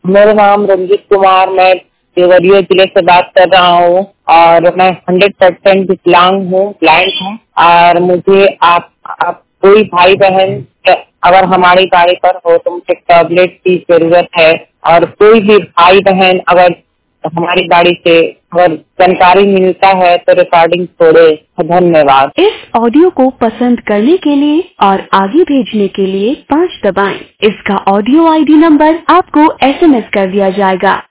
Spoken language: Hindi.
मेरा नाम रंजीत कुमार, मैं देवरिया जिले से बात कर रहा हूँ और मैं 100% विकलांग हूँ, ब्लाइंड हूँ। और मुझे आप कोई भाई बहन अगर हमारी गाड़ी पर हो तो मुझे टैबलेट की जरूरत है। और कोई भी भाई बहन अगर हमारी गाड़ी से अगर जानकारी मिलता है तो रिकॉर्डिंग छोड़े। धन्यवाद। इस ऑडियो को पसंद करने के लिए और आगे भेजने के लिए 5 दबाएं। इसका ऑडियो ID नंबर आपको SMS कर दिया जाएगा।